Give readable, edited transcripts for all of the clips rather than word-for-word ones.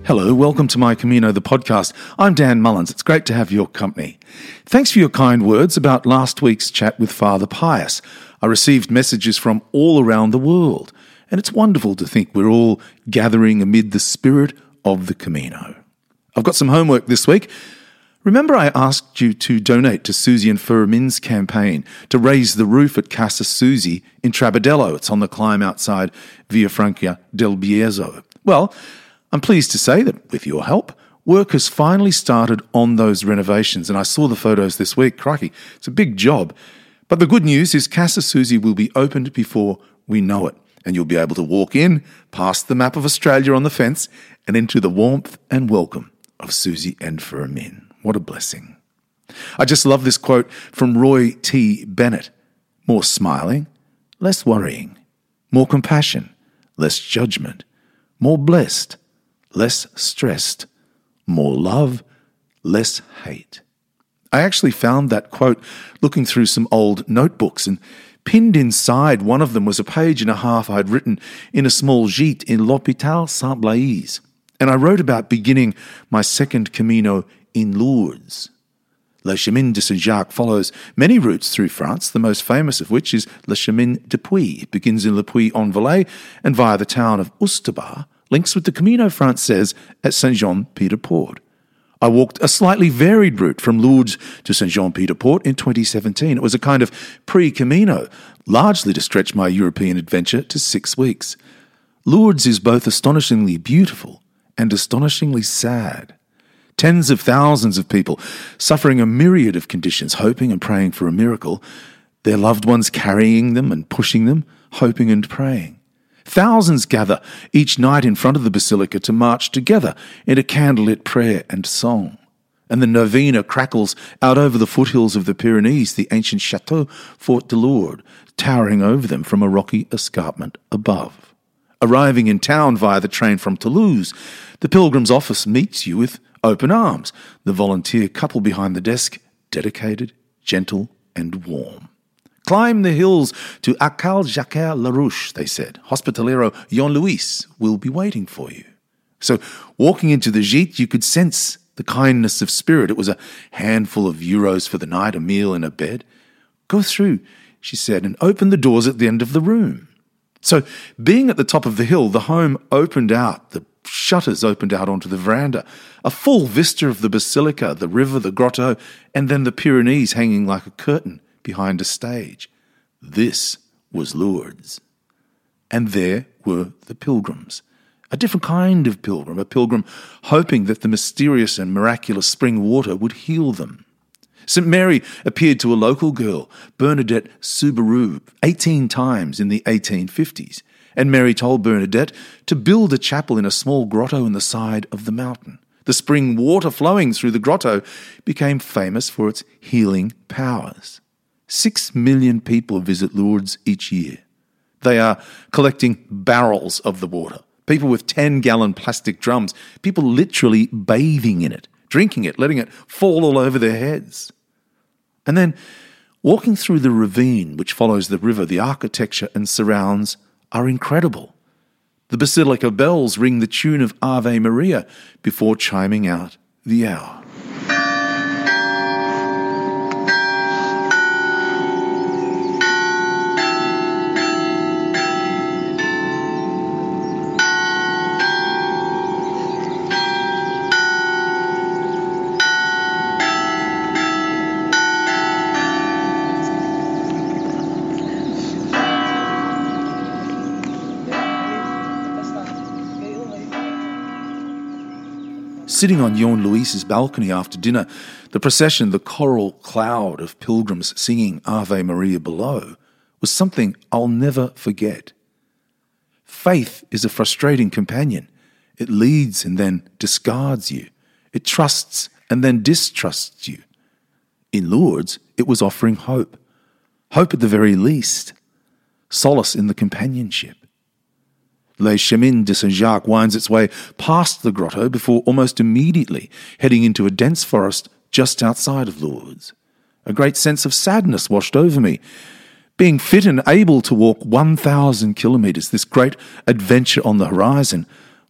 Hello, welcome to My Camino, the podcast. I'm Dan Mullins. It's great to have your company. Thanks for your kind words about last week's chat with Father Pius. I received messages from all around the world, and it's wonderful to think we're all gathering amid the spirit of the Camino. I've got some homework this week. Remember I asked you to donate to Susie and Fermin's campaign to raise the roof at Casa Susie in Trabadello. It's on the climb outside Villafranca del Bierzo. Well, I'm pleased to say that with your help, work has finally started on those renovations, and I saw the photos this week. Crikey, it's a big job. But the good news is Casa Susie will be opened before we know it, and you'll be able to walk in, past the map of Australia on the fence, and into the warmth and welcome of Susie and Fermin. What a blessing. I just love this quote from Roy T. Bennett. More smiling, less worrying. More compassion, less judgment. More blessed, less stressed. More love, less hate. I actually found that quote looking through some old notebooks, and pinned inside one of them was a page and a half I'd written in a small gîte in l'Hôpital Saint-Blaise. And I wrote about beginning my second Camino in Lourdes. Le Chemin de Saint-Jacques follows many routes through France, the most famous of which is Le Chemin de Puy. It begins in Le Puy-en-Velay and via the town of Oustaba, links with the Camino Frances at Saint-Jean-Pied-de-Port. I walked a slightly varied route from Lourdes to Saint-Jean-Pied-de-Port in 2017. It was a kind of pre-Camino, largely to stretch my European adventure to 6 weeks. Lourdes is both astonishingly beautiful and astonishingly sad. Tens of thousands of people suffering a myriad of conditions, hoping and praying for a miracle, their loved ones carrying them and pushing them, hoping and praying. Thousands gather each night in front of the basilica to march together in a candlelit prayer and song. And the novena crackles out over the foothills of the Pyrenees, the ancient Château Fort de Lourdes, towering over them from a rocky escarpment above. Arriving in town via the train from Toulouse, the pilgrim's office meets you with open arms, the volunteer couple behind the desk, dedicated, gentle, and warm. Climb the hills to Accal-Jacquer-la-Rouche, they said. Hospitalero Yon Luis will be waiting for you. So, walking into the gîte, you could sense the kindness of spirit. It was a handful of euros for the night, a meal and a bed. Go through, she said, and open the doors at the end of the room. So, being at the top of the hill, the home opened out, the shutters opened out onto the veranda, a full vista of the basilica, the river, the grotto, and then the Pyrenees hanging like a curtain behind a stage. This was Lourdes. And there were the pilgrims. A different kind of pilgrim, a pilgrim hoping that the mysterious and miraculous spring water would heal them. St. Mary appeared to a local girl, Bernadette Soubirous, 18 times in the 1850s, and Mary told Bernadette to build a chapel in a small grotto in the side of the mountain. The spring water flowing through the grotto became famous for its healing powers. 6 million people visit Lourdes each year. They are collecting barrels of the water, people with 10-gallon plastic drums, people literally bathing in it, drinking it, letting it fall all over their heads. And then, walking through the ravine which follows the river, the architecture and surrounds are incredible. The basilica bells ring the tune of Ave Maria before chiming out the hour. Sitting on Yon Luis's balcony after dinner, the procession, the choral cloud of pilgrims singing Ave Maria below, was something I'll never forget. Faith is a frustrating companion. It leads and then discards you. It trusts and then distrusts you. In Lourdes, it was offering hope. Hope at the very least. Solace in the companionship. Le Chemin de Saint-Jacques winds its way past the grotto before almost immediately heading into a dense forest just outside of Lourdes. A great sense of sadness washed over me. Being fit and able to walk 1,000 kilometres, this great adventure on the horizon,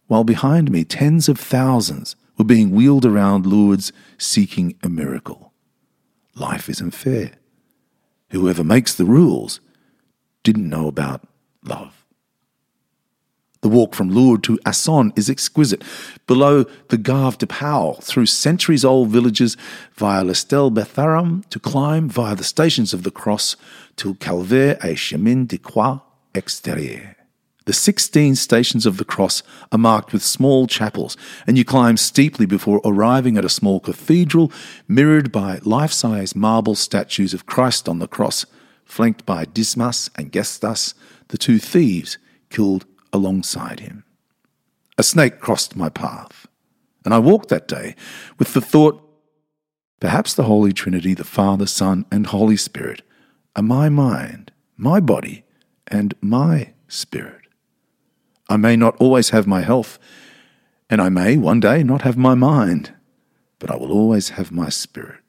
while behind me tens of thousands were being wheeled around Lourdes seeking a miracle. Life isn't fair. Whoever makes the rules didn't know about love. The walk from Lourdes to Assonne is exquisite. Below the Gave de Pau, through centuries-old villages, via l'Estel Betharam, to climb via the Stations of the Cross to Calvaire et Chemin de Croix Extérieure. The 16 Stations of the Cross are marked with small chapels, and you climb steeply before arriving at a small cathedral mirrored by life-size marble statues of Christ on the cross, flanked by Dismas and Gestas, the two thieves killed alongside him. A snake crossed my path, and I walked that day with the thought, perhaps the Holy Trinity, the Father, Son, and Holy Spirit, are my mind, my body, and my spirit. I may not always have my health, and I may one day not have my mind, but I will always have my spirit.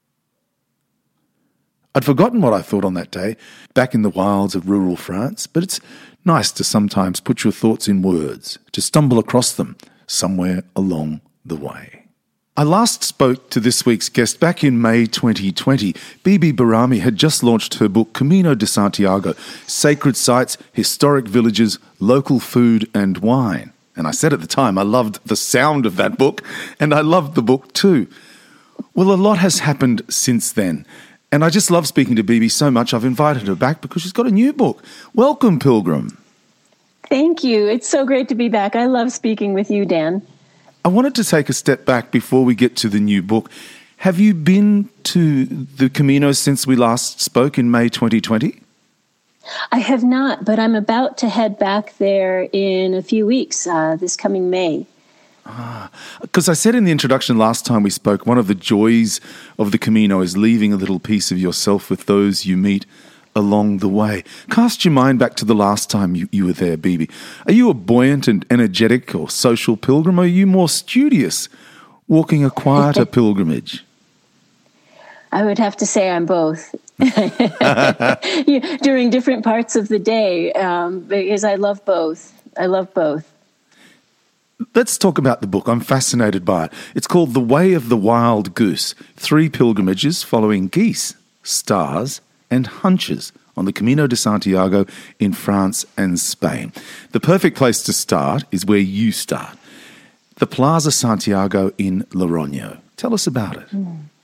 I'd forgotten what I thought on that day, back in the wilds of rural France, but it's nice to sometimes put your thoughts in words, to stumble across them somewhere along the way. I last spoke to this week's guest back in May 2020. Bibi Barami had just launched her book Camino de Santiago, Sacred Sites, Historic Villages, Local Food and Wine. And I said at the time I loved the sound of that book, and I loved the book too. Well, a lot has happened since then. And I just love speaking to Bibi so much, I've invited her back because she's got a new book. Welcome, Pilgrim. Thank you. It's so great to be back. I love speaking with you, Dan. I wanted to take a step back before we get to the new book. Have you been to the Camino since we last spoke in May 2020? I have not, but I'm about to head back there in a few weeks, this coming May. Because I said in the introduction last time we spoke, one of the joys of the Camino is leaving a little piece of yourself with those you meet along the way. Cast your mind back to the last time you were there, Bibi. Are you a buoyant and energetic or social pilgrim, or are you more studious, walking a quieter pilgrimage? I would have to say I'm both. During different parts of the day, because I love both. Let's talk about the book. I'm fascinated by it. It's called The Way of the Wild Goose, 3 pilgrimages following geese, stars, and hunches on the Camino de Santiago in France and Spain. The perfect place to start is where you start, the Plaza Santiago in Logroño. Tell us about it.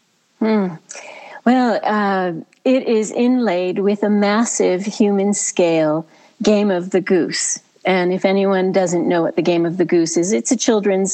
Well, it is inlaid with a massive human-scale Game of the Goose. And if anyone doesn't know what the Game of the Goose is, it's a children's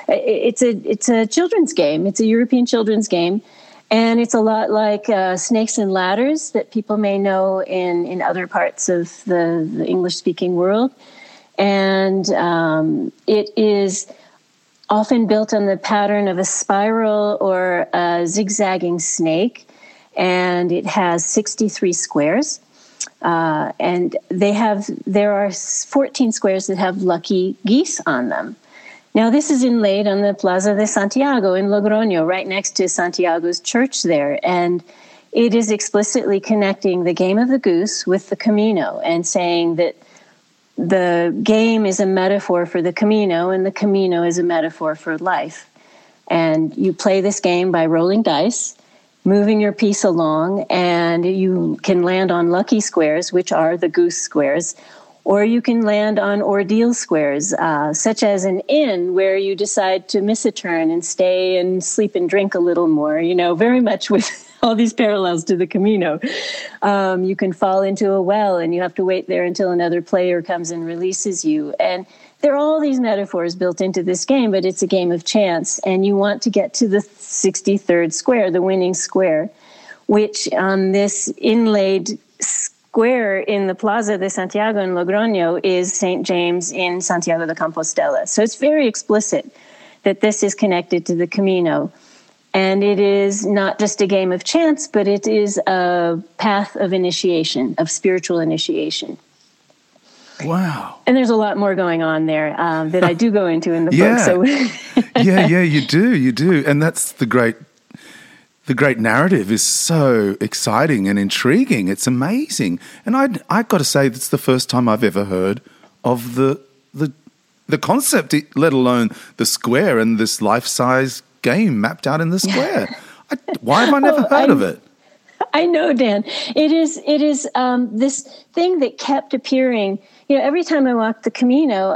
game. It's a European children's game. And it's a lot like Snakes and Ladders that people may know in other parts of the English-speaking world. And it is often built on the pattern of a spiral or a zigzagging snake. And it has 63 squares. And there are 14 squares that have lucky geese on them. Now, this is inlaid on the Plaza de Santiago in Logroño, right next to Santiago's church there. And it is explicitly connecting the Game of the Goose with the Camino and saying that the game is a metaphor for the Camino and the Camino is a metaphor for life. And you play this game by rolling dice, moving your piece along, and you can land on lucky squares, which are the goose squares, or you can land on ordeal squares, such as an inn where you decide to miss a turn and stay and sleep and drink a little more, very much with all these parallels to the Camino. You can fall into a well and you have to wait there until another player comes and releases you. And there are all these metaphors built into this game, but it's a game of chance. And you want to get to the 63rd square, the winning square, which on this inlaid square in the Plaza de Santiago in Logroño is St. James in Santiago de Compostela. So it's very explicit that this is connected to the Camino. And it is not just a game of chance, but it is a path of initiation, of spiritual initiation. Wow. And there's a lot more going on there that I do go into in the book. So yeah, you do. And that's the great narrative is so exciting and intriguing. It's amazing. And I got to say, that's the first time I've ever heard of the the concept, let alone the square and this life-size game mapped out in the square. Why have I never heard of it? I know, Dan. It is this thing that kept appearing. Every time I walked the Camino,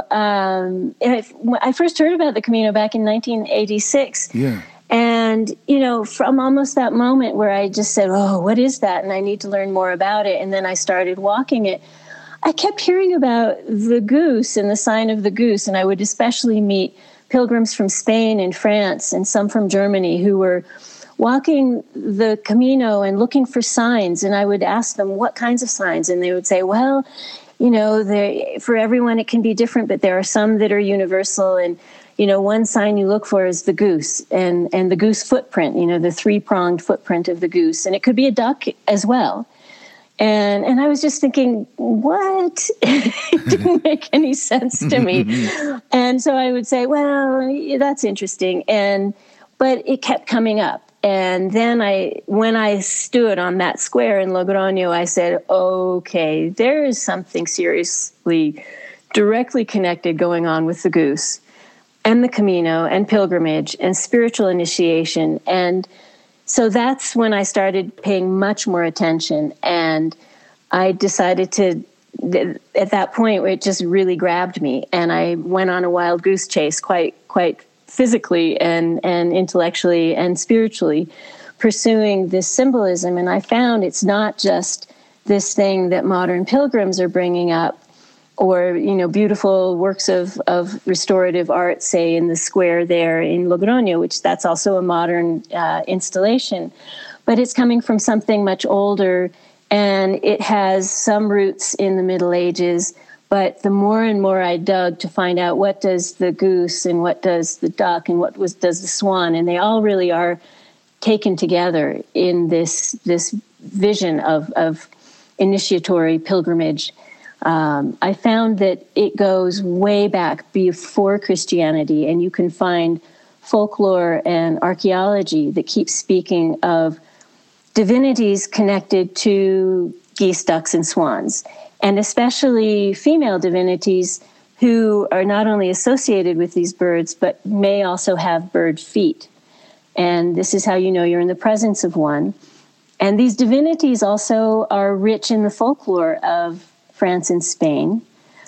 I first heard about the Camino back in 1986. Yeah. And, from almost that moment where I just said, oh, what is that? And I need to learn more about it. And then I started walking it. I kept hearing about the goose and the sign of the goose. And I would especially meet pilgrims from Spain and France and some from Germany who were walking the Camino and looking for signs. And I would ask them, what kinds of signs? And they would say, well, for everyone it can be different, but there are some that are universal. And, one sign you look for is the goose and the goose footprint, the three-pronged footprint of the goose. And it could be a duck as well. And I was just thinking, what? It didn't make any sense to me. And so I would say, well, that's interesting. But it kept coming up. And then when I stood on that square in Logroño, I said, okay, there is something seriously directly connected going on with the goose and the Camino and pilgrimage and spiritual initiation. And so that's when I started paying much more attention. And I decided at that point, it just really grabbed me. And I went on a wild goose chase quite physically and intellectually and spiritually, pursuing this symbolism. And I found it's not just this thing that modern pilgrims are bringing up, or beautiful works of restorative art, say in the square there in Logroño, which that's also a modern installation, but it's coming from something much older, and it has some roots in the Middle Ages. But the more and more I dug to find out what does the goose and what does the duck and does the swan, and they all really are taken together in this vision of initiatory pilgrimage. I found that it goes way back before Christianity, and you can find folklore and archaeology that keeps speaking of divinities connected to geese, ducks, and swans, and especially female divinities who are not only associated with these birds, but may also have bird feet. And this is how you know you're in the presence of one. And these divinities also are rich in the folklore of France and Spain.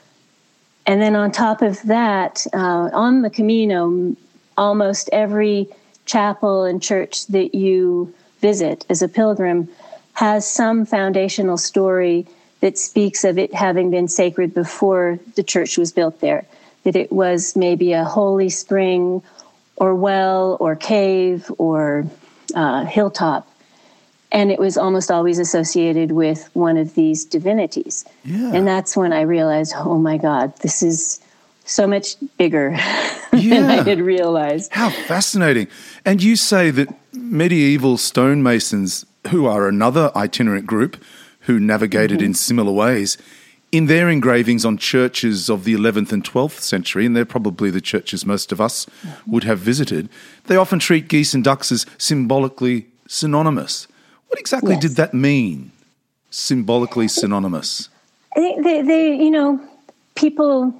And then on top of that, on the Camino, almost every chapel and church that you visit as a pilgrim has some foundational story that speaks of it having been sacred before the church was built there, that it was maybe a holy spring or well or cave or hilltop. And it was almost always associated with one of these divinities. Yeah. And that's when I realized, oh my God, this is so much bigger than I had realized. How fascinating. And you say that medieval stonemasons, who are another itinerant group who navigated in similar ways, in their engravings on churches of the 11th and 12th century, and they're probably the churches most of us would have visited, they often treat geese and ducks as symbolically synonymous. What exactly did that mean, symbolically synonymous? I think they people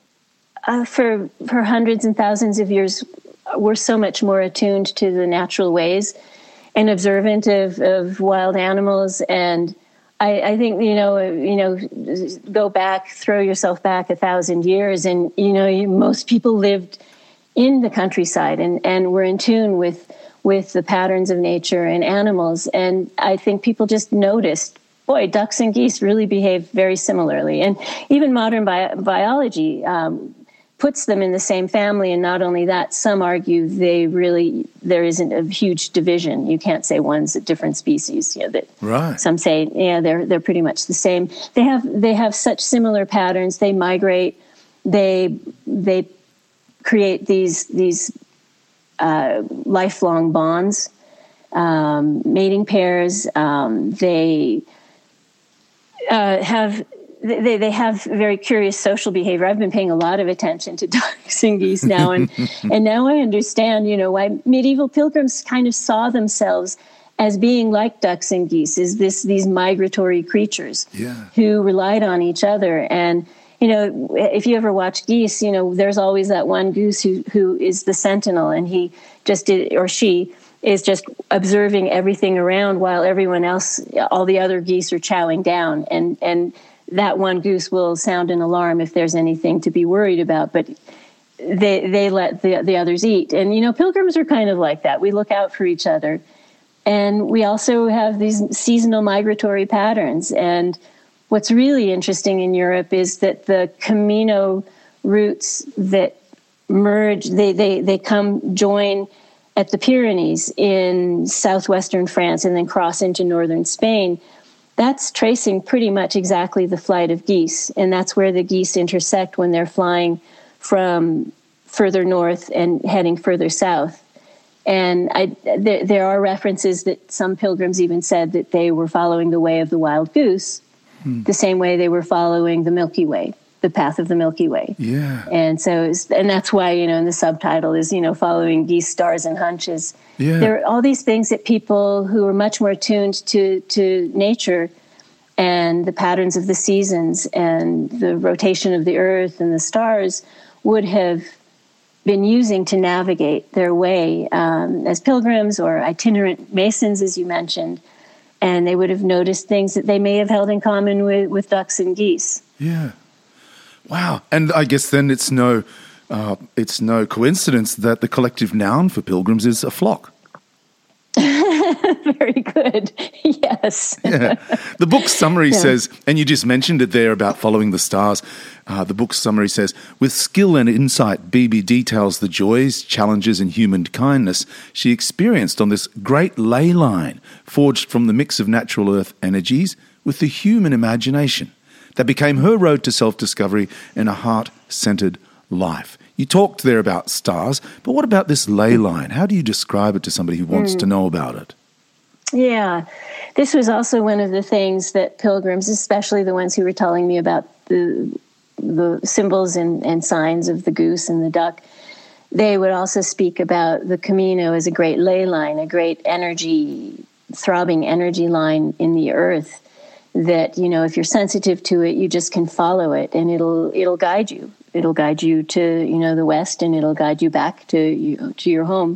for hundreds and thousands of years were so much more attuned to the natural ways and observant of wild animals. And I think, go back, throw yourself back 1,000 years, and, most people lived in the countryside and were in tune with the patterns of nature and animals. And I think people just noticed, boy, ducks and geese really behave very similarly. And even modern biology puts them in the same family. And not only that, some argue there isn't a huge division. You can't say one's a different species. Right. Some say, they're pretty much the same. They have such similar patterns. They migrate. They create these lifelong bonds, mating pairs. They have very curious social behavior. I've been paying a lot of attention to ducks and geese now, and now I understand, why medieval pilgrims kind of saw themselves as being like ducks and geese, is these migratory creatures who relied on each other. And if you ever watch geese, there's always that one goose who is the sentinel, and she is just observing everything around while everyone else, all the other geese, are chowing down. And that one goose will sound an alarm if there's anything to be worried about, but they let the others eat. And, pilgrims are kind of like that. We look out for each other. And we also have these seasonal migratory patterns. And what's really interesting in Europe is that the Camino routes that merge, they come join at the Pyrenees in southwestern France and then cross into northern Spain. That's tracing pretty much exactly the flight of geese. And that's where the geese intersect when they're flying from further north and heading further south. And there are references that some pilgrims even said that they were following the way of the wild goose, the same way they were following the Milky Way, the path of the Milky Way. Yeah. And that's why, in the subtitle is, following geese, stars, and hunches. Yeah. There are all these things that people who are much more attuned to nature and the patterns of the seasons and the rotation of the earth and the stars would have been using to navigate their way as pilgrims or itinerant masons, as you mentioned. And they would have noticed things that they may have held in common with ducks and geese. Yeah. Wow. And I guess then it's no coincidence that the collective noun for pilgrims is a flock. Very good. Yes. Yeah. The book's summary says, and you just mentioned it there about following the stars. The book's summary says, with skill and insight, Bibi details the joys, challenges, and human kindness she experienced on this great ley line forged from the mix of natural earth energies with the human imagination that became her road to self-discovery and a heart-centered life. You talked there about stars, but what about this ley line? How do you describe it to somebody who wants to know about it? Yeah, this was also one of the things that pilgrims, especially the ones who were telling me about the symbols and signs of the goose and the duck, they would also speak about the Camino as a great ley line, a great energy, throbbing energy line in the earth that, if you're sensitive to it, you just can follow it and it'll guide you. It'll guide you to, the west, and it'll guide you back to your home.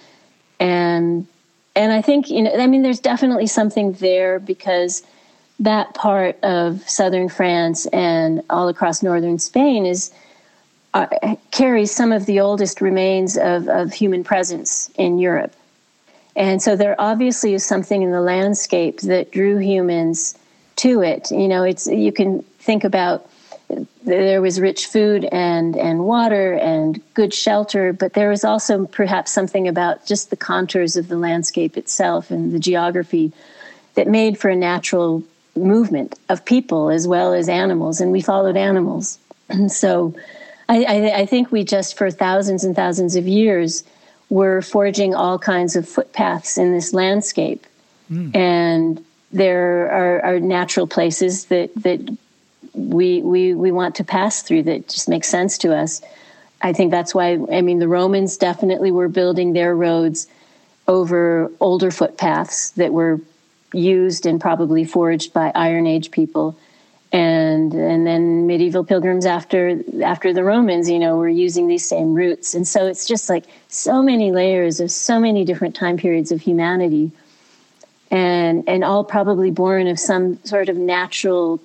And I think, there's definitely something there because that part of southern France and all across northern Spain carries some of the oldest remains of human presence in Europe. And so there obviously is something in the landscape that drew humans to it. You can think about there was rich food and water and good shelter, but there was also perhaps something about just the contours of the landscape itself and the geography that made for a natural movement of people as well as animals, and we followed animals. And so I think we just for thousands and thousands of years were forging all kinds of footpaths in this landscape. And there are natural places that we want to pass through that just makes sense to us. I think that's why, the Romans definitely were building their roads over older footpaths that were used and probably forged by Iron Age people. And then medieval pilgrims after the Romans, were using these same routes. And so it's just like so many layers of so many different time periods of humanity and all probably born of some sort of natural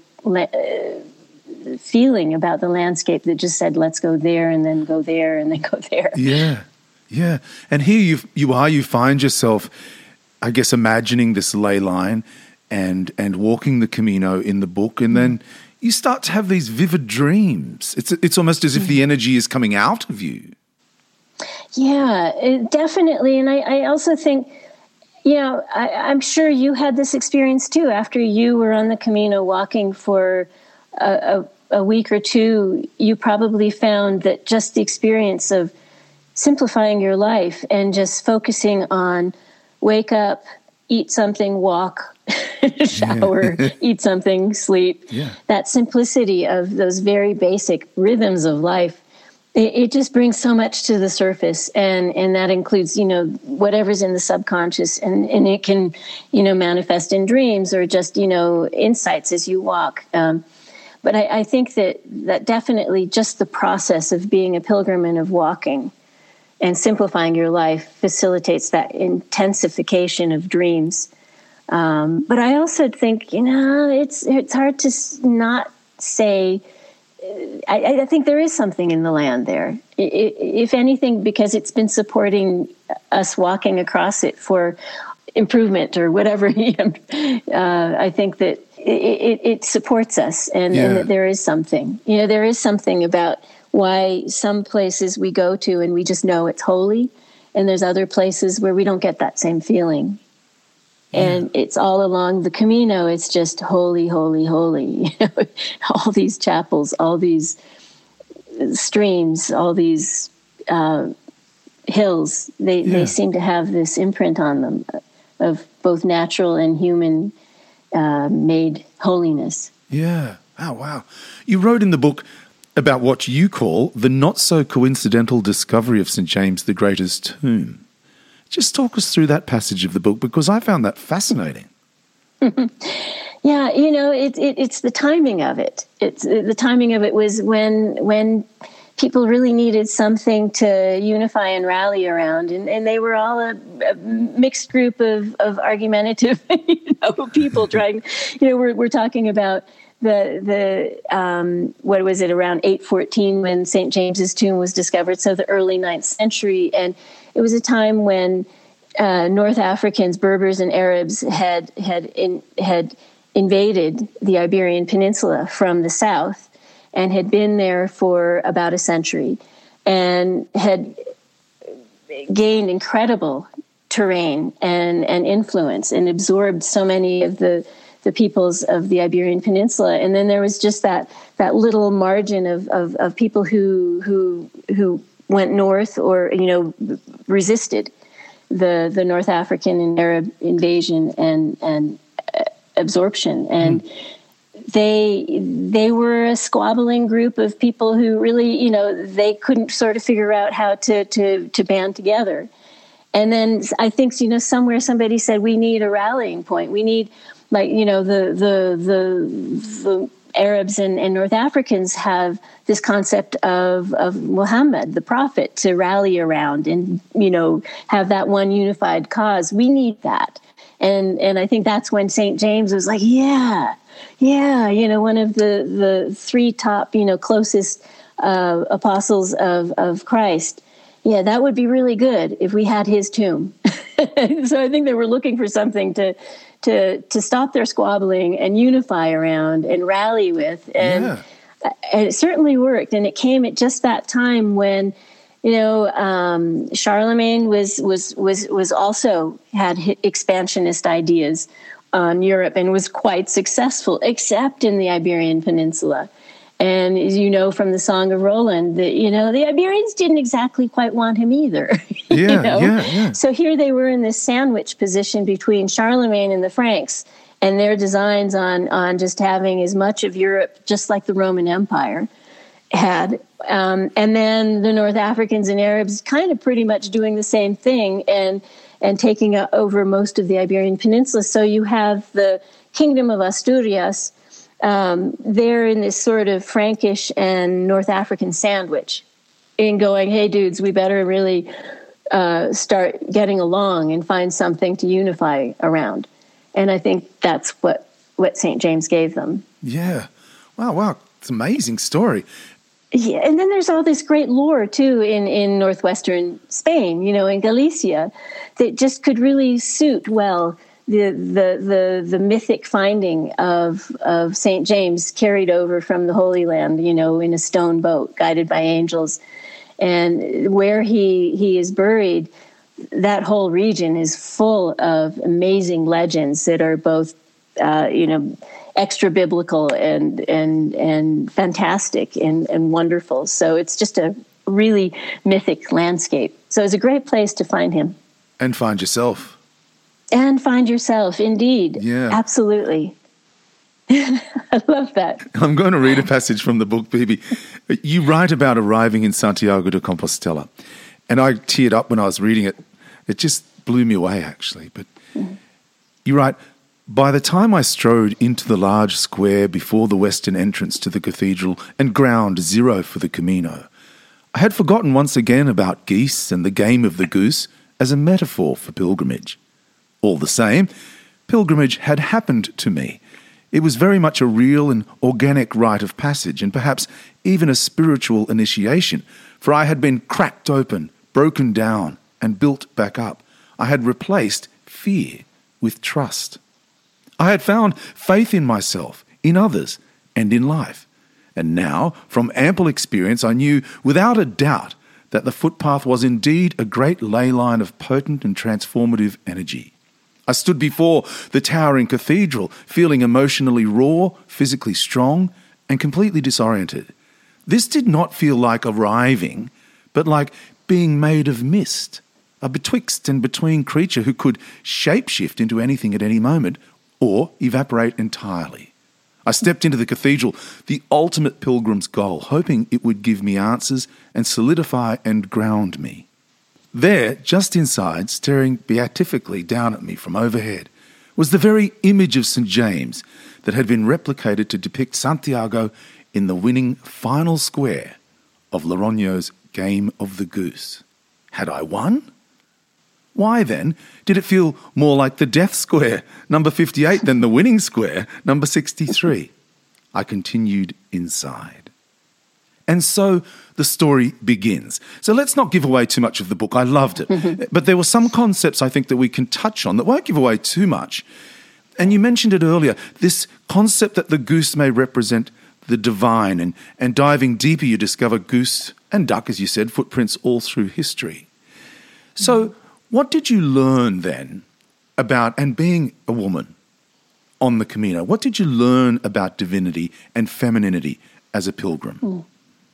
feeling about the landscape that just said, let's go there and then go there and then go there. Yeah, yeah. And here you find yourself, I guess, imagining this ley line and walking the Camino in the book, and then you start to have these vivid dreams. It's almost as if the energy is coming out of you. Yeah, definitely. And I also think, I'm sure you had this experience too. After you were on the Camino walking for a week or two, you probably found that just the experience of simplifying your life and just focusing on wake up, eat something, walk, shower, eat something, sleep. Yeah. That simplicity of those very basic rhythms of life, it just brings so much to the surface. And that includes, whatever's in the subconscious, and it can, manifest in dreams or just, insights as you walk. But I think that definitely just the process of being a pilgrim and of walking and simplifying your life facilitates that intensification of dreams. But I also think, it's hard to not say. I think there is something in the land there, if anything, because it's been supporting us walking across it for improvement or whatever. I think that it supports us, and that there is something. There is something about why some places we go to and we just know it's holy, and there's other places where we don't get that same feeling. And it's all along the Camino. It's just holy, holy, holy. All these chapels, all these streams, all these hills. They seem to have this imprint on them of both natural and human made holiness. Yeah. Oh, wow. You wrote in the book about what you call the not-so-coincidental discovery of St. James the Greater's tomb. Just talk us through that passage of the book, because I found that fascinating. Yeah, it's the timing of it. The timing of it was when people really needed something to unify and rally around, and they were all a mixed group of argumentative people trying. We're talking about the what was it, around 814 when St. James's tomb was discovered, so the early 9th century, and it was a time when North Africans, Berbers, and Arabs had invaded the Iberian Peninsula from the south and had been there for about a century and had gained incredible terrain and influence and absorbed so many of the peoples of the Iberian Peninsula. And then there was just that little margin of people who went north or, resisted the North African and Arab invasion and absorption. And they were a squabbling group of people who really, they couldn't sort of figure out how to band together. And then I think, somewhere somebody said, we need a rallying point. We need, the Arabs and North Africans have this concept of Muhammad, the prophet, to rally around and, have that one unified cause. We need that. And I think that's when St. James was like, one of the three top, closest apostles of Christ. Yeah, that would be really good if we had his tomb. So I think they were looking for something to stop their squabbling and unify around and rally with. And it certainly worked. And it came at just that time when, Charlemagne was also had expansionist ideas on Europe and was quite successful, except in the Iberian Peninsula. And as you know from the Song of Roland, the Iberians didn't exactly quite want him either. So here they were in this sandwich position between Charlemagne and the Franks, and their designs on just having as much of Europe, just like the Roman Empire had. And then the North Africans and Arabs kind of pretty much doing the same thing and taking over most of the Iberian Peninsula. So you have the Kingdom of Asturias. They're in this sort of Frankish and North African sandwich in going, hey, dudes, we better really start getting along and find something to unify around. And I think that's what St. James gave them. Yeah. Wow. It's an amazing story. Yeah, and then there's all this great lore, too, in northwestern Spain, in Galicia, that just could really suit well the mythic finding of St. James carried over from the Holy Land, in a stone boat guided by angels. And where he is buried, that whole region is full of amazing legends that are both, extra biblical and fantastic and wonderful. So it's just a really mythic landscape. So it's a great place to find him. And find yourself. And find yourself, indeed. Yeah. Absolutely. I love that. I'm going to read a passage from the book, Bibi. You write about arriving in Santiago de Compostela, and I teared up when I was reading it. It just blew me away, actually. But you write, By the time I strode into the large square before the western entrance to the cathedral and ground zero for the Camino, I had forgotten once again about geese and the game of the goose as a metaphor for pilgrimage. All the same, pilgrimage had happened to me. It was very much a real and organic rite of passage, and perhaps even a spiritual initiation, for I had been cracked open, broken down, and built back up. I had replaced fear with trust. I had found faith in myself, in others, and in life. And now, from ample experience, I knew without a doubt that the footpath was indeed a great ley line of potent and transformative energy. I stood before the towering cathedral, feeling emotionally raw, physically strong, and completely disoriented. This did not feel like arriving, but like being made of mist, a betwixt and between creature who could shapeshift into anything at any moment or evaporate entirely. I stepped into the cathedral, the ultimate pilgrim's goal, hoping it would give me answers and solidify and ground me. There, just inside, staring beatifically down at me from overhead, was the very image of St. James that had been replicated to depict Santiago in the winning final square of Logroño's Game of the Goose. Had I won? Why, then, did it feel more like the death square, number 58, than the winning square, number 63? I continued inside. And so the story begins. So let's not give away too much of the book. I loved it. But there were some concepts I think that we can touch on that won't give away too much. And you mentioned it earlier, this concept that the goose may represent the divine, and diving deeper you discover goose and duck, as you said, footprints all through history. So what did you learn then about, and being a woman on the Camino, what did you learn about divinity and femininity as a pilgrim?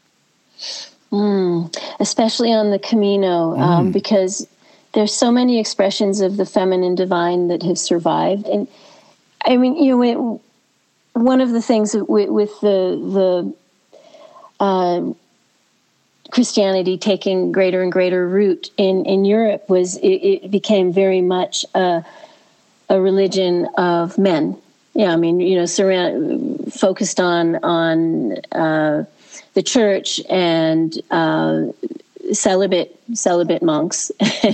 Especially on the Camino, because there's so many expressions of the feminine divine that have survived. And I mean, you know, one of the things with the Christianity taking greater and greater root in Europe was it became very much a religion of men. Yeah, I mean, you know, focused on the church and celibate monks.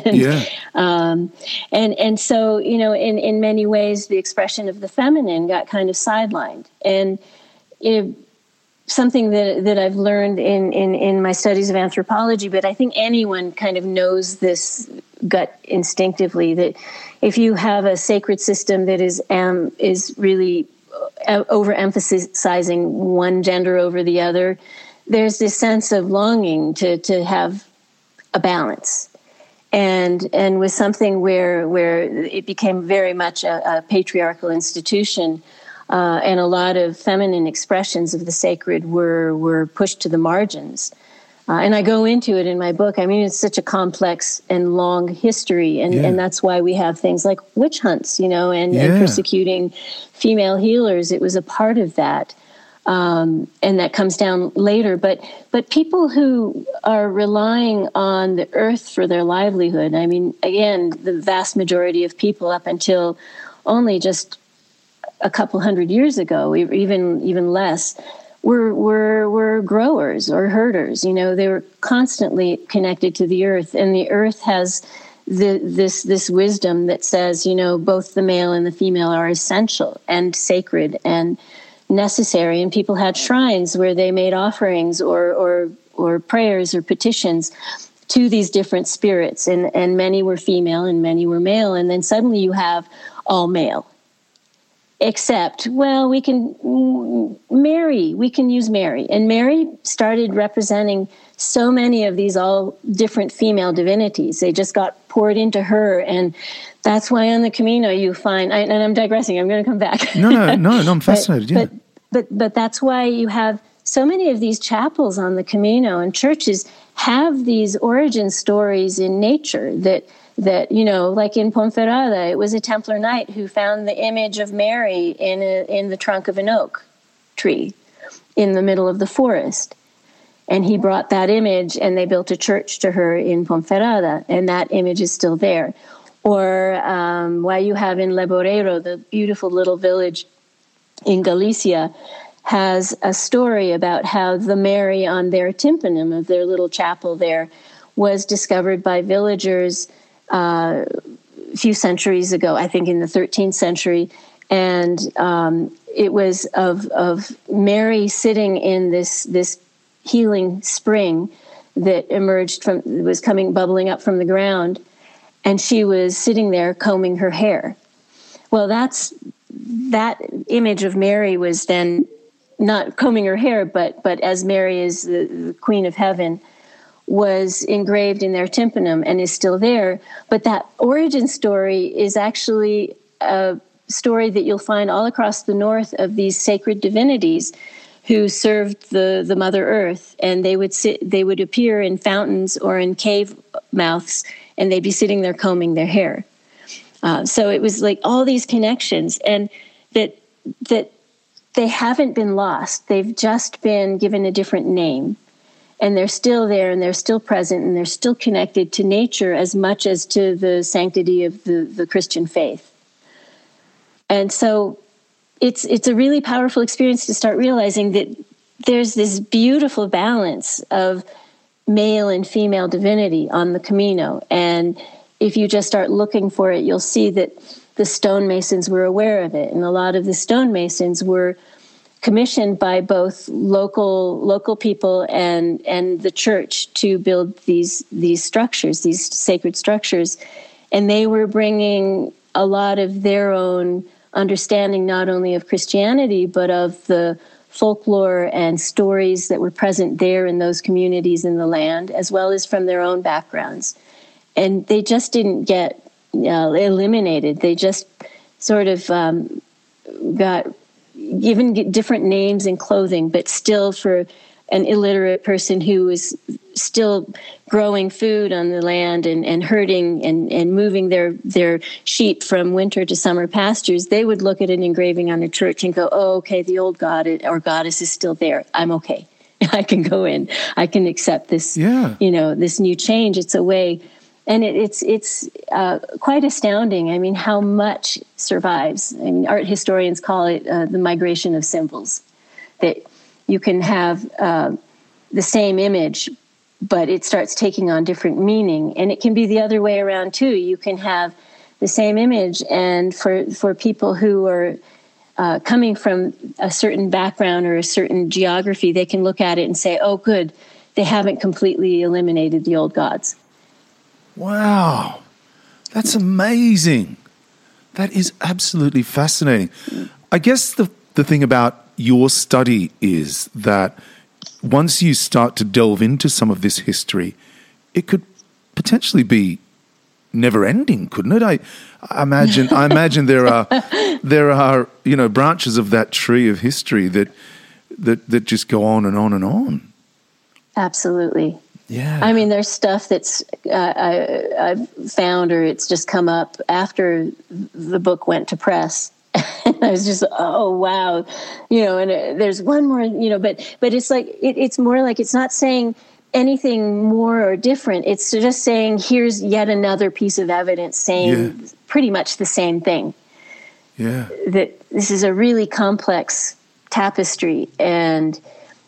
And so, you know, in many ways, the expression of the feminine got kind of sidelined. And something that I've learned in my studies of anthropology, but I think anyone kind of knows this gut instinctively, that if you have a sacred system that is really overemphasizing one gender over the other, there's this sense of longing to have a balance. And with something where it became very much a patriarchal institution, and a lot of feminine expressions of the sacred were pushed to the margins. And I go into it in my book. I mean, it's such a complex and long history, and that's why we have things like witch hunts, you know, and persecuting female healers. It was a part of that, and that comes down later. But people who are relying on the earth for their livelihood, I mean, again, the vast majority of people up until only just a couple hundred years ago, even less, were growers or herders. You know, they were constantly connected to the earth, and the earth has this wisdom that says, you know, both the male and the female are essential and sacred and necessary. And people had shrines where they made offerings or prayers or petitions to these different spirits, and many were female and many were male. And then suddenly you have all male. Except, well, we can use Mary. And Mary started representing so many of these all different female divinities. They just got poured into her. And that's why on the Camino you find, and I'm digressing, I'm going to come back. No, I'm fascinated, But that's why you have so many of these chapels on the Camino, and churches have these origin stories in nature that, you know, like in Ponferrada, it was a Templar knight who found the image of Mary in the trunk of an oak tree in the middle of the forest. And he brought that image, and they built a church to her in Ponferrada, and that image is still there. Or why you have in Leborero, the beautiful little village in Galicia, has a story about how the Mary on their tympanum of their little chapel there was discovered by villagers a few centuries ago, I think in the 13th century. And it was of Mary sitting in this healing spring that was bubbling up from the ground. And she was sitting there combing her hair. Well, that image of Mary was then not combing her hair, but as Mary is the Queen of Heaven, was engraved in their tympanum and is still there. But that origin story is actually a story that you'll find all across the north of these sacred divinities who served the Mother Earth, and they would appear in fountains or in cave mouths, and they'd be sitting there combing their hair. So it was like all these connections, and that they haven't been lost. They've just been given a different name, and they're still there, and they're still present, and they're still connected to nature as much as to the sanctity of the Christian faith. And so it's a really powerful experience to start realizing that there's this beautiful balance of male and female divinity on the Camino. And if you just start looking for it, you'll see that the stonemasons were aware of it. And a lot of the stonemasons were commissioned by both local people and the church to build these structures, these sacred structures. And they were bringing a lot of their own understanding, not only of Christianity, but of the folklore and stories that were present there in those communities in the land, as well as from their own backgrounds. And they just didn't get eliminated. They just sort of got given different names and clothing, but still for an illiterate person who was still growing food on the land and herding and moving their sheep from winter to summer pastures, they would look at an engraving on a church and go, oh, okay, the old god or goddess is still there. I'm okay. I can go in. I can accept this, this new change. It's a way. And it's quite astounding. I mean, how much survives. I mean, art historians call it the migration of symbols, that you can have the same image, but it starts taking on different meaning. And it can be the other way around, too. You can have the same image, and for people who are coming from a certain background or a certain geography, they can look at it and say, oh, good, they haven't completely eliminated the old gods. Wow, that's amazing. That is absolutely fascinating. I guess the thing about your study is that once you start to delve into some of this history, it could potentially be never-ending, couldn't it? I imagine there are branches of that tree of history that just go on and on and on. Absolutely. Yeah. I mean, there's stuff that's I've found, or it's just come up after the book went to press. And I was just, oh, wow. And there's one more, but it's like, it's more like, it's not saying anything more or different. It's just saying, here's yet another piece of evidence saying pretty much the same thing. Yeah. That this is a really complex tapestry, and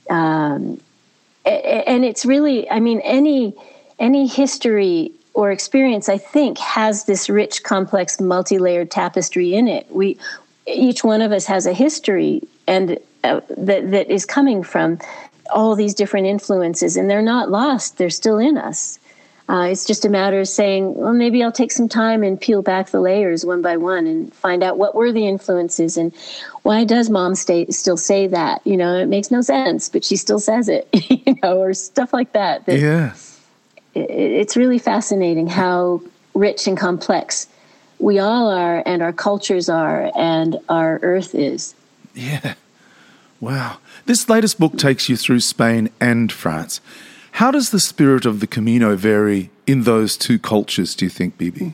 it's really, I mean, any history or experience, I think, has this rich, complex, multi-layered tapestry in it. Each one of us has a history, and that is coming from all these different influences, and they're not lost. They're still in us. It's just a matter of saying, well, maybe I'll take some time and peel back the layers one by one and find out what were the influences, and why does Mom still say that? It makes no sense, but she still says it, or stuff like that. Yeah. It's really fascinating how rich and complex we all are, and our cultures are, and our earth is. Yeah. Wow. This latest book takes you through Spain and France. How does the spirit of the Camino vary in those two cultures, do you think, Bibi?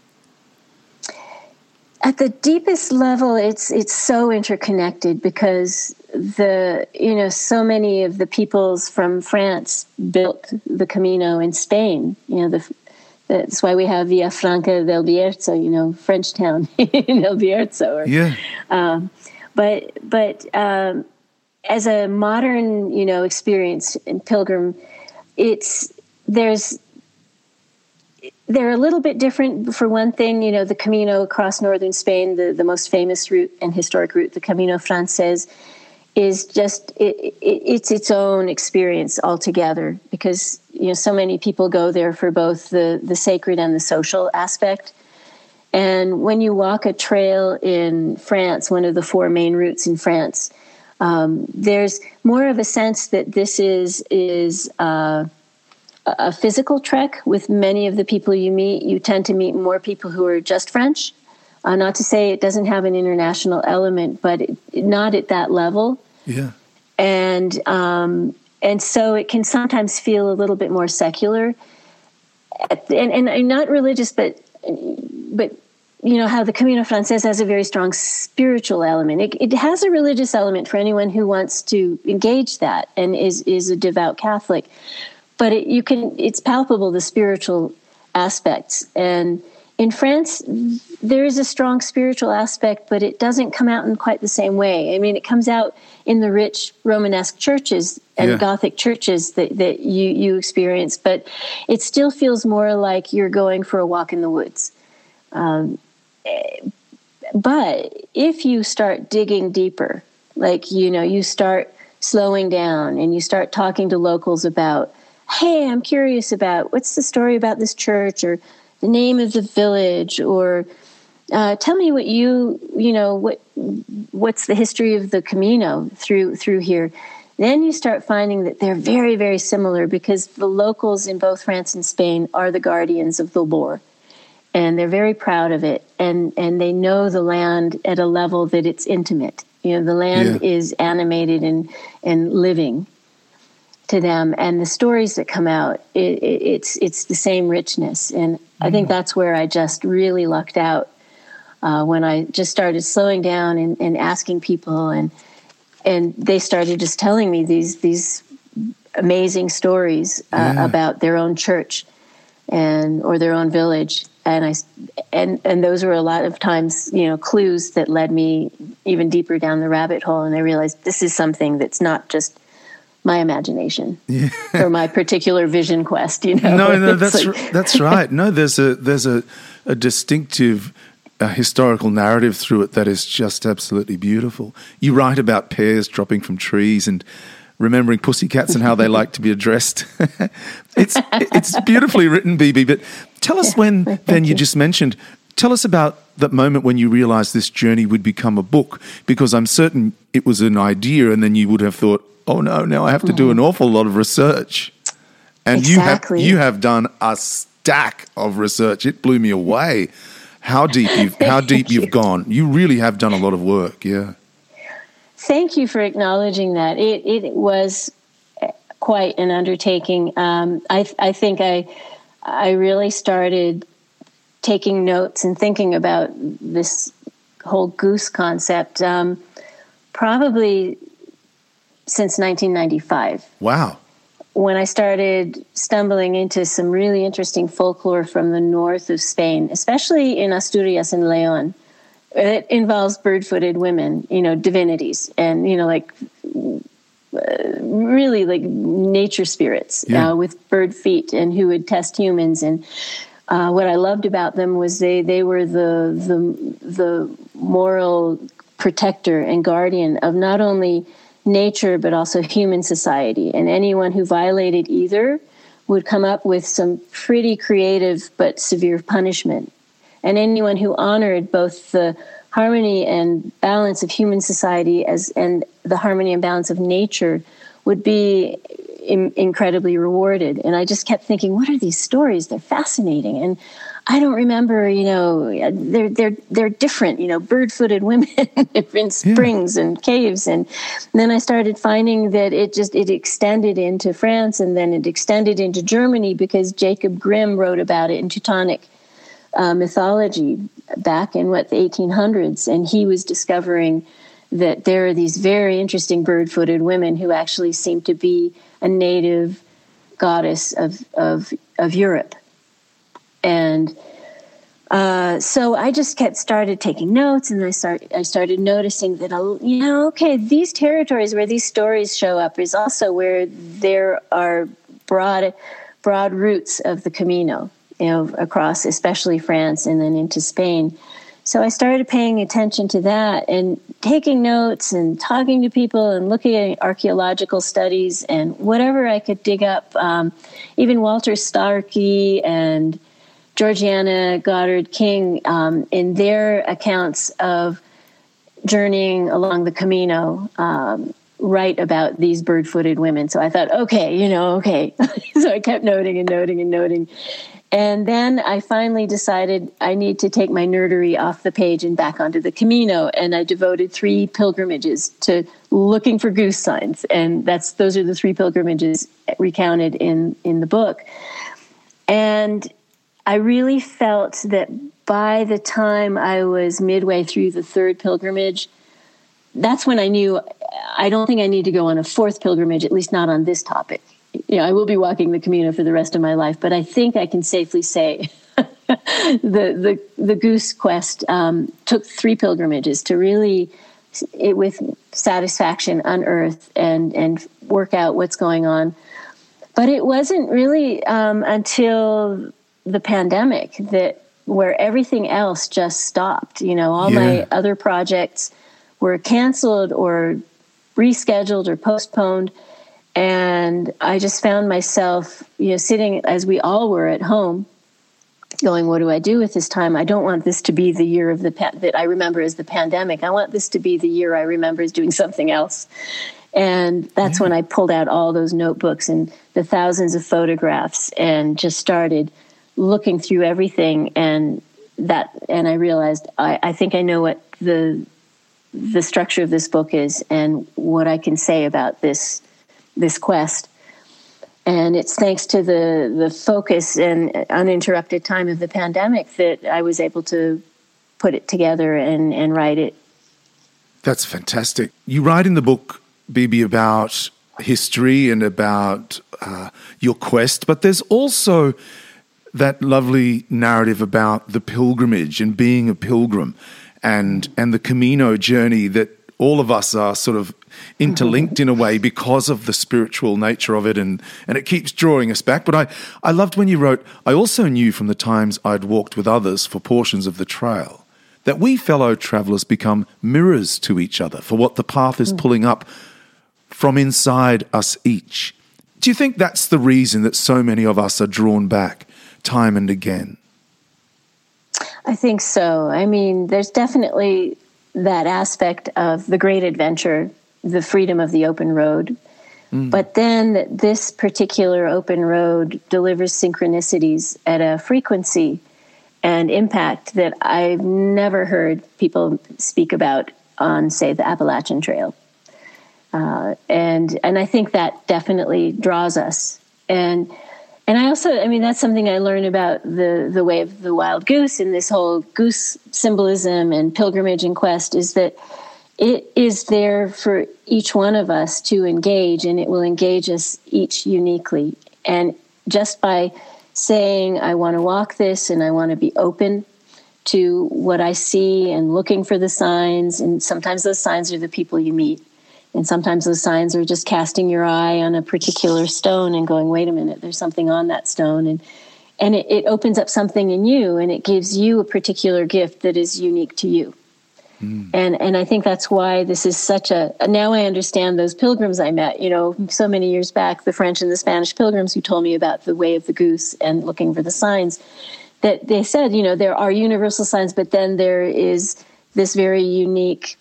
At the deepest level, it's so interconnected, because so many of the peoples from France built the Camino in Spain. The That's why we have Villafranca del Bierzo, French town in El Bierzo. But as a modern, experience in pilgrim, they're a little bit different. For one thing, the Camino across northern Spain, the most famous route and historic route, the Camino Frances, is just it's its own experience altogether, because so many people go there for both the sacred and the social aspect. And when you walk a trail in France, one of the 4 main routes in France, there's more of a sense that this is a physical trek. With many of the people you meet, you tend to meet more people who are just French. Not to say it doesn't have an international element, but not at that level. Yeah. And so it can sometimes feel a little bit more secular, and not religious, but how the Camino Frances has a very strong spiritual element. It has a religious element for anyone who wants to engage that and is a devout Catholic. But it's palpable, the spiritual aspects. And in France, there is a strong spiritual aspect, but it doesn't come out in quite the same way. I mean, it comes out in the rich Romanesque churches and Gothic churches that you experience, but it still feels more like you're going for a walk in the woods. But if you start digging deeper, like, you start slowing down and you start talking to locals about, hey, I'm curious about what's the story about this church, or the name of the village, or tell me what what's the history of the Camino through here. Then you start finding that they're very, very similar, because the locals in both France and Spain are the guardians of the lore, and they're very proud of it, and they know the land at a level that it's intimate. The land is animated and living to them, and the stories that come out, it's the same richness. And I think that's where I just really lucked out when I just started slowing down and asking people, and they started just telling me these amazing stories about their own church or their own village, and those were a lot of times clues that led me even deeper down the rabbit hole, and I realized this is something that's not just my imagination or my particular vision quest, No, that's right. No, there's a distinctive historical narrative through it that is just absolutely beautiful. You write about pears dropping from trees and remembering pussycats and how they like to be addressed. It's beautifully written, Bibi. But tell us you just mentioned. Tell us about that moment when you realized this journey would become a book, because I'm certain it was an idea, and then you would have thought, oh no, now I have to do an awful lot of research. And exactly. you have done a stack of research. It blew me away how deep you've gone. You really have done a lot of work, yeah. Thank you for acknowledging that. It was quite an undertaking. I think I really started taking notes and thinking about this whole goose concept probably since 1995. Wow. When I started stumbling into some really interesting folklore from the north of Spain, especially in Asturias and León. It involves bird-footed women, divinities, and, really like nature spirits with bird feet, and who would test humans. And what I loved about them was they were the moral protector and guardian of not only nature, but also human society. And anyone who violated either would come up with some pretty creative but severe punishment. And anyone who honored both the harmony and balance of human society and the harmony and balance of nature would be incredibly rewarded. And I just kept thinking, what are these stories? They're fascinating. And I don't remember, they're different, bird-footed women in springs and caves. And then I started finding that it extended into France, and then it extended into Germany, because Jacob Grimm wrote about it in Teutonic mythology back in the 1800s. And he was discovering that there are these very interesting bird-footed women who actually seem to be a native goddess of Europe. And so I just started taking notes, and I started noticing that, okay, these territories where these stories show up is also where there are broad routes of the Camino, across especially France and then into Spain. So I started paying attention to that and taking notes and talking to people and looking at archaeological studies and whatever I could dig up, even Walter Starkey and Georgiana Goddard King, in their accounts of journeying along the Camino, write about these bird-footed women. So I thought, okay. So I kept noting. And then I finally decided I need to take my nerdery off the page and back onto the Camino. And I devoted 3 pilgrimages to looking for goose signs. And those are the 3 pilgrimages recounted in the book. And I really felt that by the time I was midway through the 3rd pilgrimage, that's when I knew I don't think I need to go on a 4th pilgrimage, at least not on this topic. I will be walking the Camino for the rest of my life, but I think I can safely say the goose quest took 3 pilgrimages to really, with satisfaction, unearth and work out what's going on. But it wasn't really until the pandemic where everything else just stopped. All my other projects were canceled or rescheduled or postponed. And I just found myself, sitting, as we all were, at home, going, what do I do with this time? I don't want this to be the year of that I remember as the pandemic. I want this to be the year I remember as doing something else. And that's when I pulled out all those notebooks and the thousands of photographs and just started looking through everything. And I realized I think I know what the structure of this book is and what I can say about this quest. And it's thanks to the focus and uninterrupted time of the pandemic that I was able to put it together and write it. That's fantastic. You write in the book, Bibi, about history and about your quest, but there's also that lovely narrative about the pilgrimage and being a pilgrim and the Camino journey that all of us are sort of interlinked in a way because of the spiritual nature of it, and it keeps drawing us back. But I loved when you wrote, I also knew from the times I'd walked with others for portions of the trail that we fellow travellers become mirrors to each other for what the path is pulling up from inside us each. Do you think that's the reason that so many of us are drawn back time and again? I think so. I mean, there's definitely that aspect of the great adventure, the freedom of the open road. But then this particular open road delivers synchronicities at a frequency and impact that I've never heard people speak about on, say, the Appalachian Trail. And I think that definitely draws us. And I also, that's something I learned about the way of the wild goose and this whole goose symbolism and pilgrimage and quest is that it is there for each one of us to engage, and it will engage us each uniquely. And just by saying, I want to walk this and I want to be open to what I see and looking for the signs, and sometimes those signs are the people you meet. And sometimes those signs are just casting your eye on a particular stone and going, wait a minute, there's something on that stone. And it opens up something in you, and it gives you a particular gift that is unique to you. And I think that's why this is such now I understand those pilgrims I met, so many years back, the French and the Spanish pilgrims who told me about the way of the goose and looking for the signs, that they said, there are universal signs, but then there is this very unique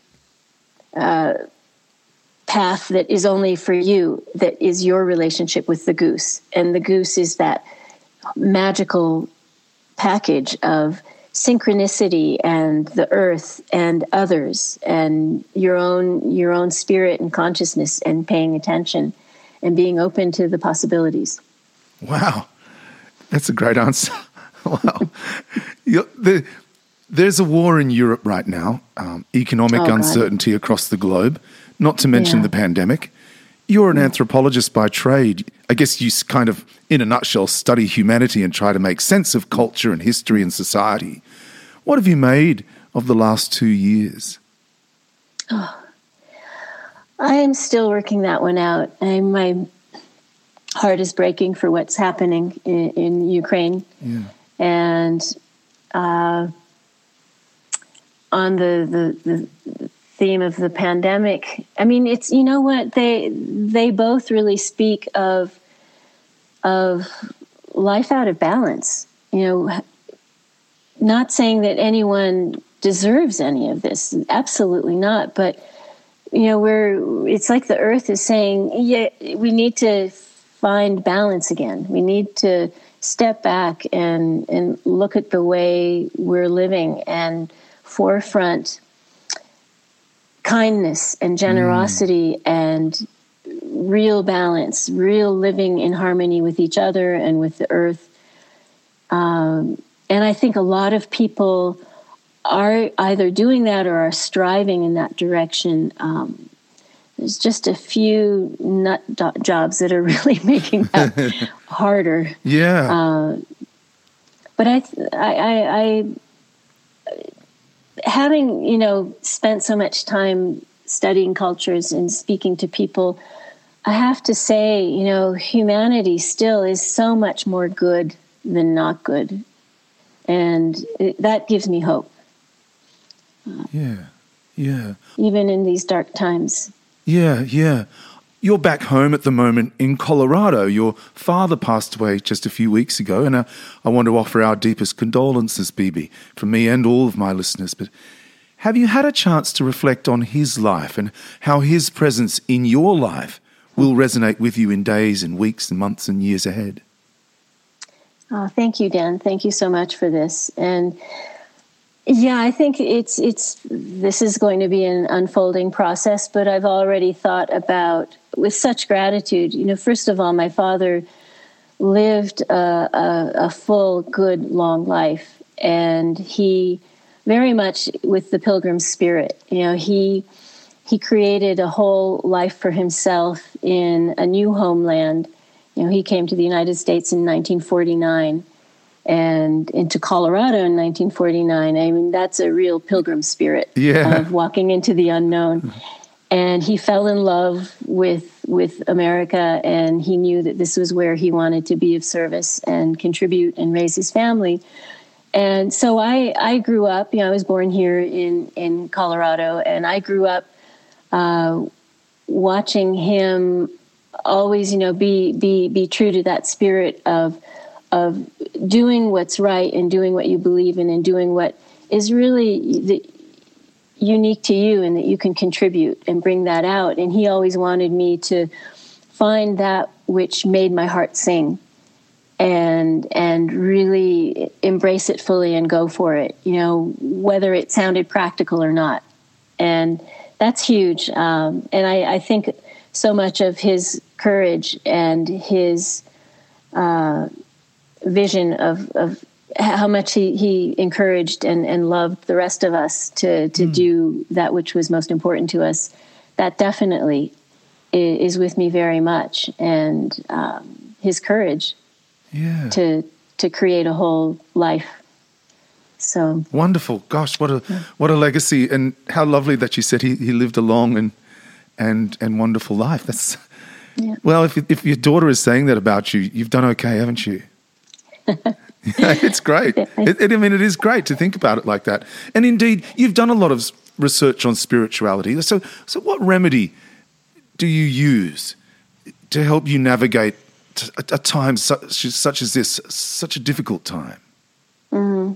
path that is only for you, that is your relationship with the goose. And the goose is that magical package of synchronicity and the earth and others and your own spirit and consciousness and paying attention and being open to the possibilities. Wow. That's a great answer. Wow. There's a war in Europe right now, economic uncertainty across the globe, not to mention the pandemic. You're an anthropologist by trade. I guess you kind of, in a nutshell, study humanity and try to make sense of culture and history and society. What have you made of the last 2 years? Oh, I am still working that one out. My heart is breaking for what's happening in Ukraine. Yeah. And on the theme of the pandemic, I mean, it's, you know what, they both really speak of life out of balance. You know, not saying that anyone deserves any of this, absolutely not. But you know, it's like the earth is saying, yeah, we need to find balance again. We need to step back and look at the way we're living and forefront kindness and generosity and real balance, real living in harmony with each other and with the earth. And I think a lot of people are either doing that or are striving in that direction. There's just a few nut jobs that are really making that harder. Yeah. But I having, you know, spent so much time studying cultures and speaking to people, I have to say, you know, humanity still is so much more good than not good. And that gives me hope. Yeah. Even in these dark times. Yeah. You're back home at the moment in Colorado. Your father passed away just a few weeks ago, and I want to offer our deepest condolences, Bibi, from me and all of my listeners. But have you had a chance to reflect on his life and how his presence in your life will resonate with you in days and weeks and months and years ahead? Oh, thank you, Dan. Thank you so much for this. And yeah, I think this is going to be an unfolding process, but I've already thought about, with such gratitude, you know, first of all, my father lived a full, good, long life, and he very much with the pilgrim spirit. You know, he created a whole life for himself in a new homeland. You know, he came to the United States in 1949. And into Colorado in 1949. I mean, that's a real pilgrim spirit of walking into the unknown. And he fell in love with America, and he knew that this was where he wanted to be of service and contribute and raise his family. And so I grew up, you know, I was born here in Colorado, and I grew up watching him always, you know, be true to that spirit of doing what's right and doing what you believe in and doing what is really unique to you and that you can contribute and bring that out. And he always wanted me to find that which made my heart sing and really embrace it fully and go for it, you know, whether it sounded practical or not. And that's huge. And I think so much of his courage and his vision of how much he encouraged and loved the rest of us to do that which was most important to us, that definitely is with me very much. And his courage to create a whole life. So wonderful. Gosh, what a legacy, and how lovely that you said he lived a long and wonderful life. That's well, if your daughter is saying that about you, you've done okay, haven't you? It's great. I mean, it is great to think about it like that. And indeed, you've done a lot of research on spirituality. So what remedy do you use to help you navigate a time such as this, such a difficult time? Mm-hmm.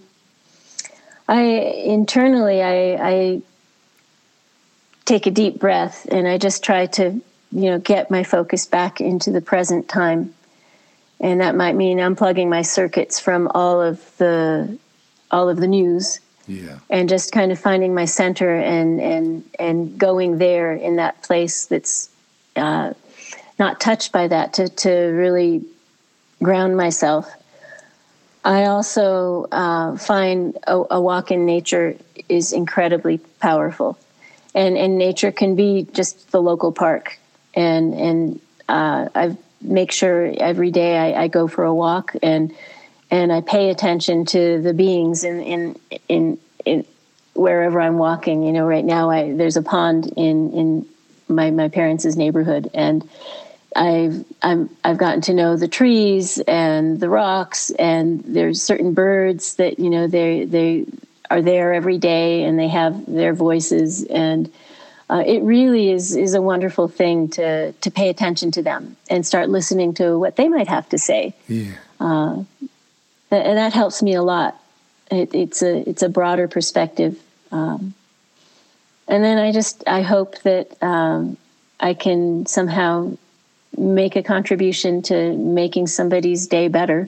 I take a deep breath, and I just try to, you know, get my focus back into the present time. And that might mean unplugging my circuits from all of the news, and just kind of finding my center and going there in that place that's not touched by that to really ground myself. I also find a walk in nature is incredibly powerful, and nature can be just the local park. I make sure every day I go for a walk and I pay attention to the beings in wherever I'm walking. You know, right now there's a pond in my parents' neighborhood, and I've gotten to know the trees and the rocks, and there's certain birds that, you know, they are there every day and they have their voices, and it really is a wonderful thing to pay attention to them and start listening to what they might have to say. Yeah. And that helps me a lot. It's a broader perspective. And then I hope that I can somehow make a contribution to making somebody's day better,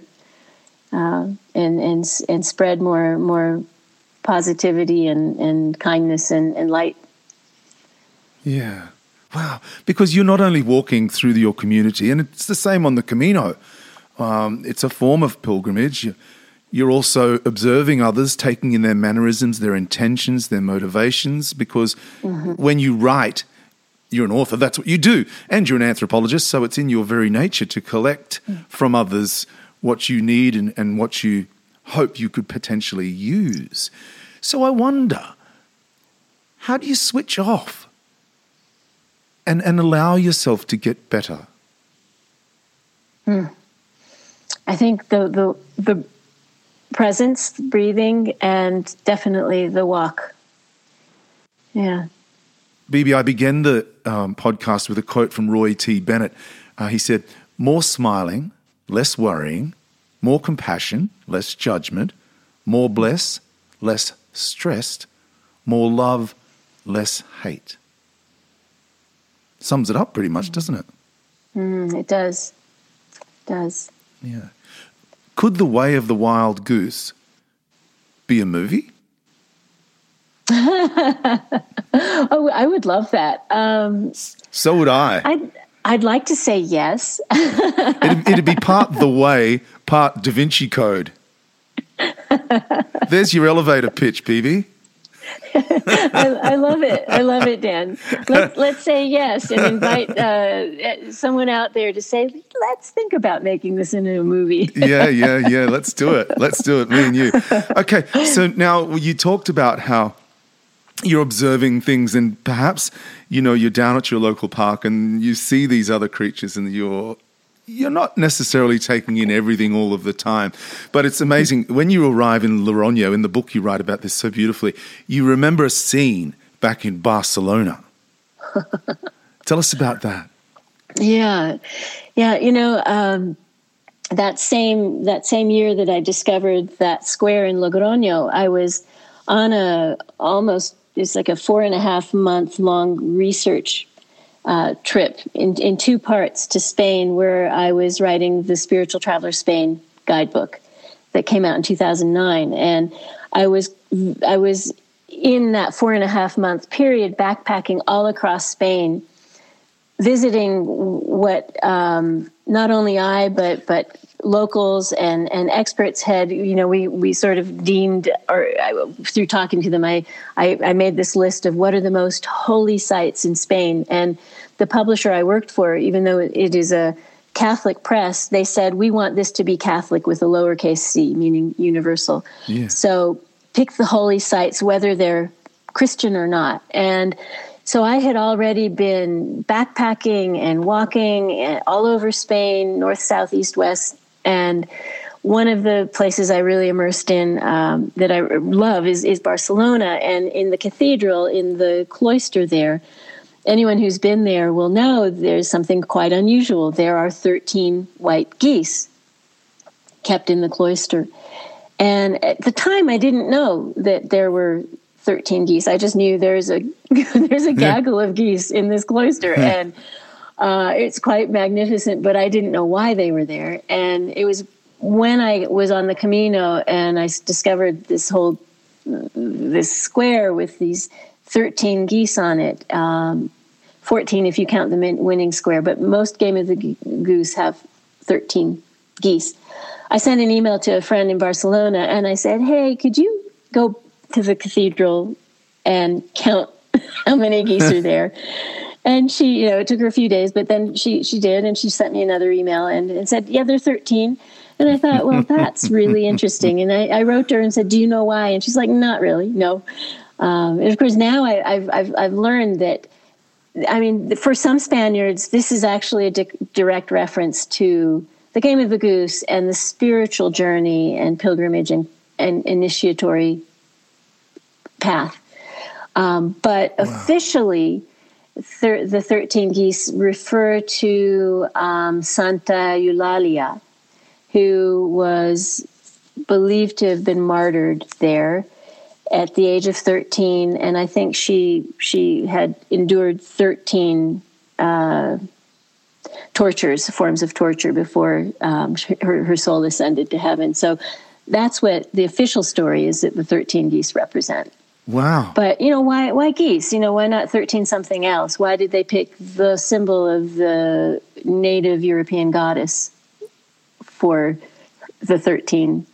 and spread more positivity and kindness and light. Yeah. Wow. Because you're not only walking through your community, and it's the same on the Camino. It's a form of pilgrimage. You're also observing others, taking in their mannerisms, their intentions, their motivations, because when you write, you're an author, that's what you do. And you're an anthropologist, so it's in your very nature to collect from others what you need and what you hope you could potentially use. So I wonder, how do you switch off and allow yourself to get better? I think the presence, breathing, and definitely the walk. Yeah. Bibi, I began the podcast with a quote from Roy T. Bennett. He said, more smiling, less worrying, more compassion, less judgment, more bliss, less stressed, more love, less hate. Sums it up pretty much, doesn't it? It does. It does. Yeah. Could The Way of the Wild Goose be a movie? Oh, I would love that. So would I. I'd like to say yes. It'd be part The Way, part Da Vinci Code. There's your elevator pitch, Bibi. I love it. I love it, Dan. Let's say yes and invite someone out there to say, let's think about making this into a movie. Yeah. Let's do it, me and you. Okay, so now you talked about how you're observing things, and perhaps, you know, you're down at your local park and you see these other creatures, and you're not necessarily taking in everything all of the time. But it's amazing. When you arrive in Logroño, in the book you write about this so beautifully, you remember a scene back in Barcelona. Tell us about that. Yeah. You know, that same year that I discovered that square in Logroño, I was on it's like a 4.5 month long research trip in 2 parts to Spain, where I was writing the Spiritual Traveler Spain guidebook that came out in 2009. And I was in that 4.5 month period backpacking all across Spain, visiting what not only I but locals and experts had, you know, we sort of deemed, or through talking to them, I made this list of what are the most holy sites in Spain. And the publisher I worked for, even though it is a Catholic press, they said, we want this to be Catholic with a lowercase c, meaning universal. Yeah. So pick the holy sites, whether they're Christian or not. And so I had already been backpacking and walking all over Spain, north, south, east, west. And one of the places I really immersed in that I love is Barcelona. And in the cathedral, in the cloister there, anyone who's been there will know there's something quite unusual. There are 13 white geese kept in the cloister. And at the time, I didn't know that there were 13 geese. I just knew there's a gaggle of geese in this cloister. And it's quite magnificent, but I didn't know why they were there. And it was when I was on the Camino and I discovered this square with these 13 geese on it, 14 if you count the winning square, but most Game of the Goose have 13 geese. I sent an email to a friend in Barcelona and I said, hey, could you go to the cathedral and count how many geese are there? And she, it took her a few days, but then she did, and she sent me another email and said, yeah, they're 13. And I thought, well, that's really interesting. And I wrote to her and said, do you know why? And she's like, not really, no. And of course, now I've learned that, I mean, for some Spaniards, this is actually a direct reference to the Game of the Goose and the spiritual journey and pilgrimage and initiatory path. But officially, the 13 geese refer to Santa Eulalia, who was believed to have been martyred there at the age of 13, and I think she had endured 13 forms of torture before her soul ascended to heaven. So that's what the official story is, that the 13 geese represent. Wow. But, why geese? Why not 13 something else? Why did they pick the symbol of the native European goddess for the 13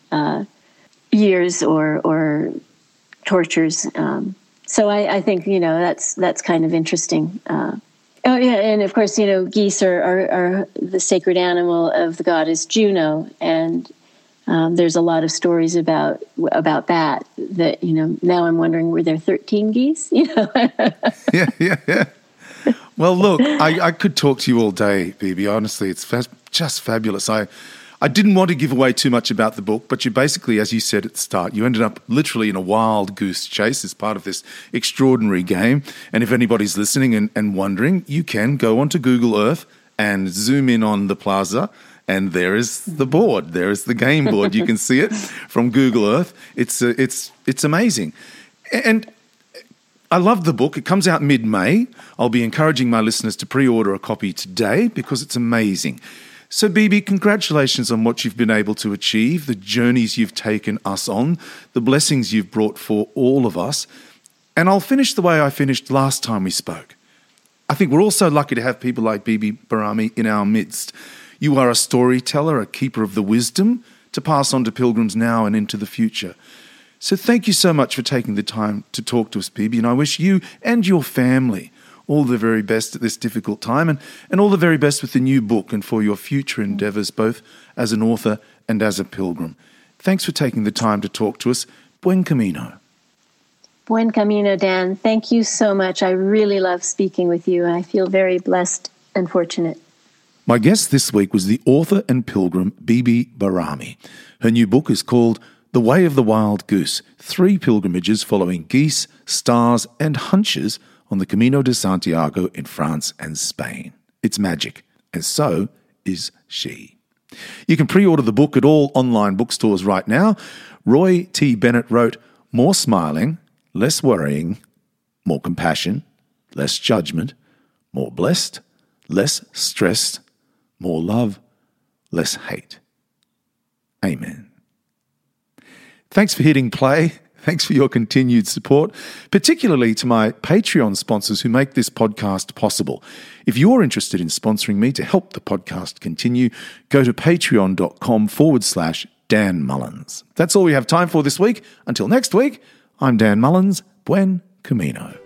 years or tortures? So I think, that's kind of interesting. Oh, yeah, and of course, geese are the sacred animal of the goddess Juno, and there's a lot of stories about that. Now I'm wondering, were there 13 geese? Yeah. Well, look, I could talk to you all day, Bibi. Honestly, it's just fabulous. I didn't want to give away too much about the book, but you basically, as you said at the start, you ended up literally in a wild goose chase as part of this extraordinary game. And if anybody's listening and wondering, you can go onto Google Earth and zoom in on the plaza, and there is the board. There is the game board. You can see it from Google Earth. It's amazing. And I love the book. It comes out mid-May. I'll be encouraging my listeners to pre-order a copy today because it's amazing. So, Bibi, congratulations on what you've been able to achieve, the journeys you've taken us on, the blessings you've brought for all of us. And I'll finish the way I finished last time we spoke. I think we're all so lucky to have people like Bibi Barami in our midst. You are a storyteller, a keeper of the wisdom to pass on to pilgrims now and into the future. So thank you so much for taking the time to talk to us, Bibi, and I wish you and your family all the very best at this difficult time, and all the very best with the new book and for your future endeavours, both as an author and as a pilgrim. Thanks for taking the time to talk to us. Buen camino. Buen camino, Dan. Thank you so much. I really love speaking with you, and I feel very blessed and fortunate. My guest this week was the author and pilgrim Bibi Barami. Her new book is called The Way of the Wild Goose, 3 pilgrimages following geese, stars and hunches on the Camino de Santiago in France and Spain. It's magic, and so is she. You can pre-order the book at all online bookstores right now. Roy T. Bennett wrote, more smiling, less worrying, more compassion, less judgment, more blessed, less stressed, more love, less hate. Amen. Thanks for hitting play. Thanks for your continued support, particularly to my Patreon sponsors who make this podcast possible. If you're interested in sponsoring me to help the podcast continue, go to patreon.com/Dan Mullins. That's all we have time for this week. Until next week, I'm Dan Mullins. Buen camino.